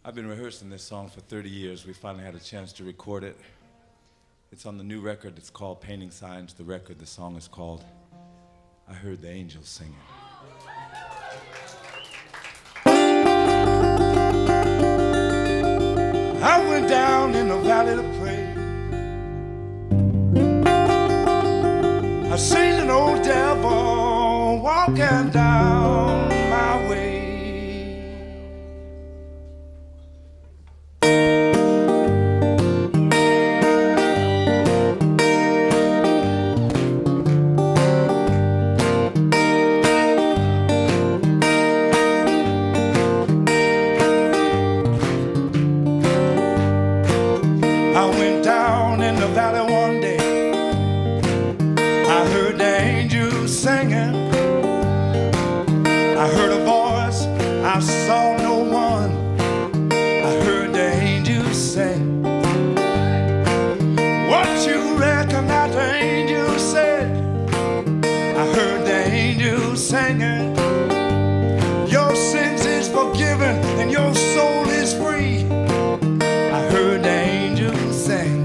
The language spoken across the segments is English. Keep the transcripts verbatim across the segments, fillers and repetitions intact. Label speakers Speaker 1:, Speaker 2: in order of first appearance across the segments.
Speaker 1: I've been rehearsing this song for thirty years. We finally had a chance to record it. It's on the new record. It's called Painting Signs. The record, the song is called I Heard the Angels Singing. I went down in the valley to pray. I seen an old devil walking down my way. I heard a voice, I saw no one. I heard the angels sing. What you reckon that the angel said? I heard the angels singing. Your sins is forgiven and your soul is free. I heard the angels sing.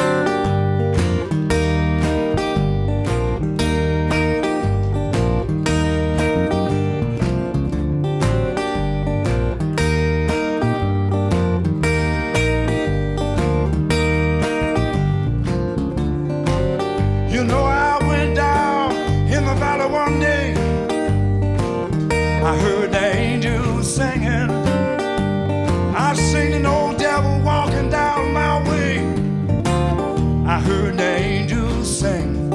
Speaker 1: You know, I went down in the valley one day. I heard the angels singing. I seen an old devil walking down my way. I heard the angels sing.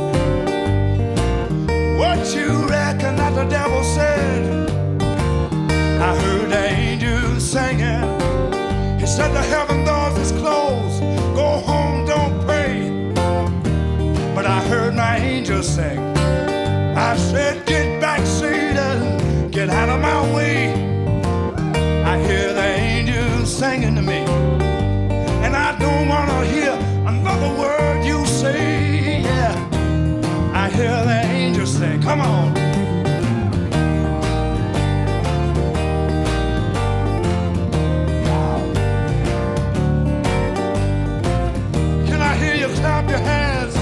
Speaker 1: What you reckon that the devil said? I heard the angels singing. He said the heaven doors is closed. Go home, don't pray. But I heard my angel sing. I said, get back, Satan, get out of my way. I hear the angels singing to me, and I don't want to hear another word you say. Yeah, I hear the angels sing. Come on. Can I hear you clap your hands?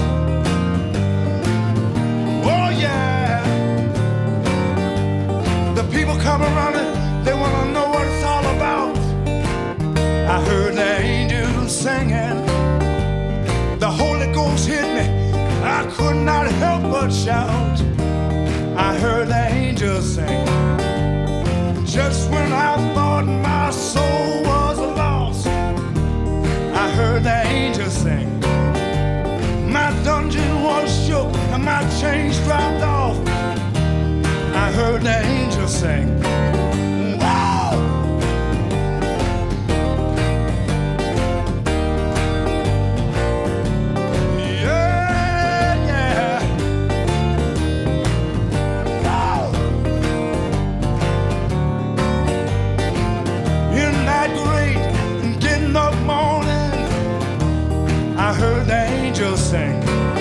Speaker 1: Come running, they want to know what it's all about. I heard the angels singing. The Holy Ghost hit me. I could not help but shout. I heard the angels sing. Just when I thought my soul was lost, I heard the angels sing. My dungeon was shook and my chains dropped off. I heard the angels sing. Wow! Yeah, yeah. Wow! In that great and getting up morning, I heard the angels sing.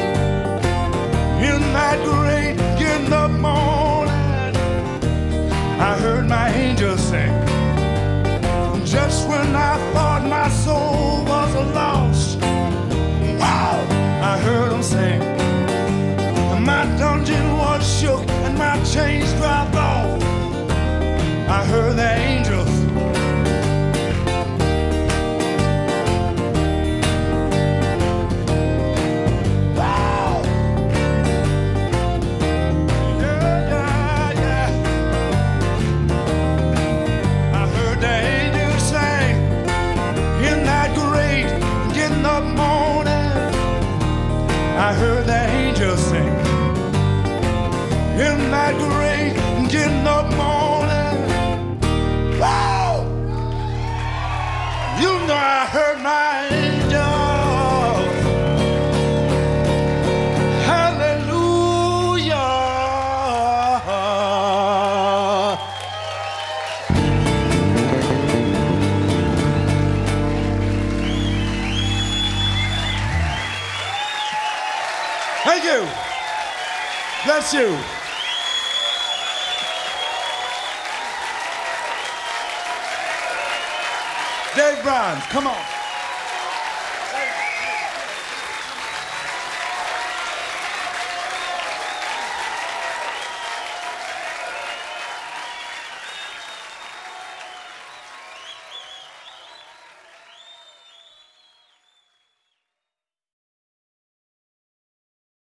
Speaker 1: In that great getting up morning, I heard my angels sing. Just when I thought my soul was lost, wow, I heard them sing. My dungeon was shook and my chains dropped off. I heard the angels. Wow. Yeah, yeah, yeah. I heard the angels sing. In that great getting up morning, wow! You know I heard my angels. Hallelujah. Thank you. Bless you. Dave Bryan, come on.